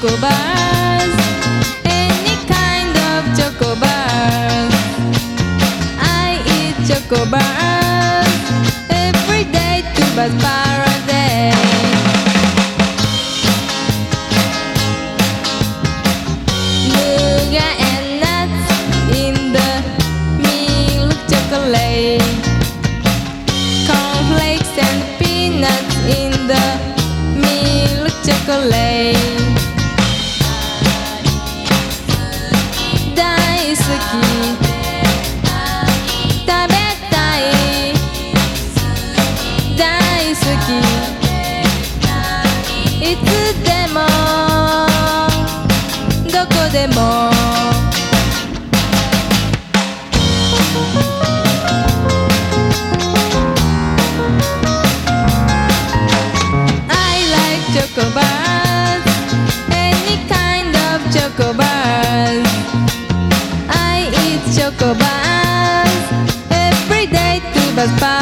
choco bars, any kind of choco bars. I eat choco bars every day, 2 bars per day. Nougat and nuts in the milk chocolate, cornflakes and peanuts in the milk chocolate. 大好き、食べたい、大好き、いつでもどこでも。Choco bars, any kind of choco bars. I eat choco bars every day, 2 bars per